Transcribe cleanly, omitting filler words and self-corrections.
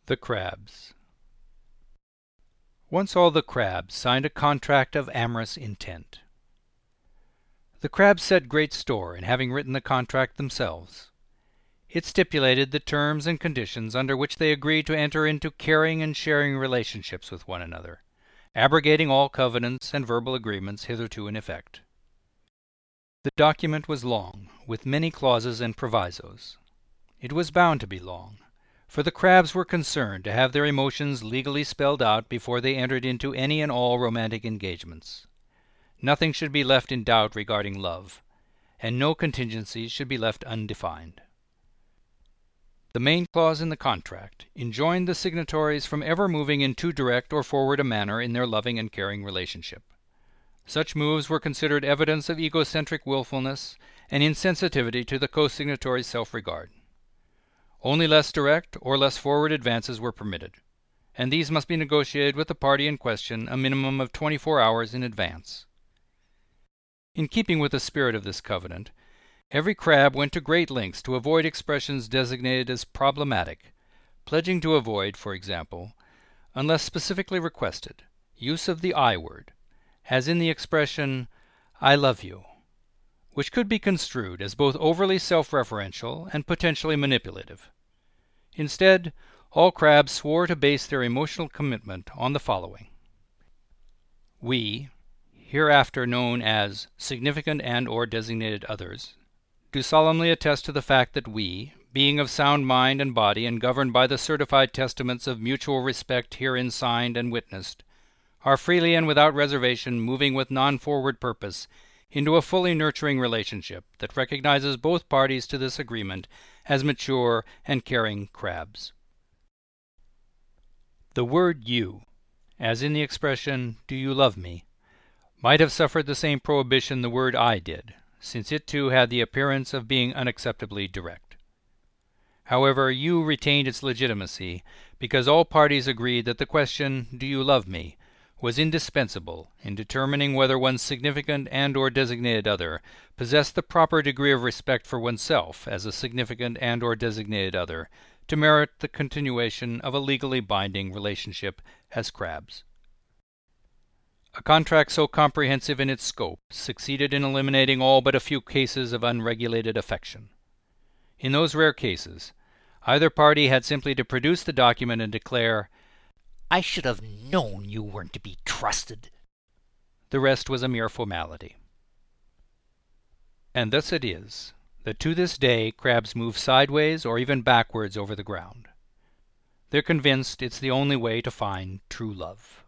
The Crabs. Once all the crabs signed a contract of amorous intent. The crabs set great store in having written the contract themselves. It stipulated the terms and conditions under which they agreed to enter into caring and sharing relationships with one another, abrogating all covenants and verbal agreements hitherto in effect. The document was long, with many clauses and provisos. It was bound to be long, for the crabs were concerned to have their emotions legally spelled out before they entered into any and all romantic engagements. Nothing should be left in doubt regarding love, and no contingencies should be left undefined. The main clause in the contract enjoined the signatories from ever moving in too direct or forward a manner in their loving and caring relationship. Such moves were considered evidence of egocentric willfulness and insensitivity to the co-signatory's self-regard. Only less direct or less forward advances were permitted, and these must be negotiated with the party in question a minimum of 24 hours in advance. In keeping with the spirit of this covenant, every crab went to great lengths to avoid expressions designated as problematic, pledging to avoid, for example, unless specifically requested, use of the I word, as in the expression, "I love you," which could be construed as both overly self-referential and potentially manipulative. Instead, all crabs swore to base their emotional commitment on the following. We, hereafter known as significant and/or designated others, do solemnly attest to the fact that we, being of sound mind and body and governed by the certified testaments of mutual respect herein signed and witnessed, are freely and without reservation moving with non-forward purpose into a fully nurturing relationship that recognizes both parties to this agreement as mature and caring crabs. The word "you," as in the expression, "Do you love me?" might have suffered the same prohibition the word "I" did, since it too had the appearance of being unacceptably direct. However, "you" retained its legitimacy because all parties agreed that the question, "Do you love me?" was indispensable in determining whether one's significant and/or designated other possessed the proper degree of respect for oneself as a significant and/or designated other to merit the continuation of a legally binding relationship as crabs. A contract so comprehensive in its scope succeeded in eliminating all but a few cases of unregulated affection. In those rare cases, either party had simply to produce the document and declare, "I should have known you weren't to be trusted." The rest was a mere formality. And thus it is that to this day crabs move sideways or even backwards over the ground. They're convinced it's the only way to find true love.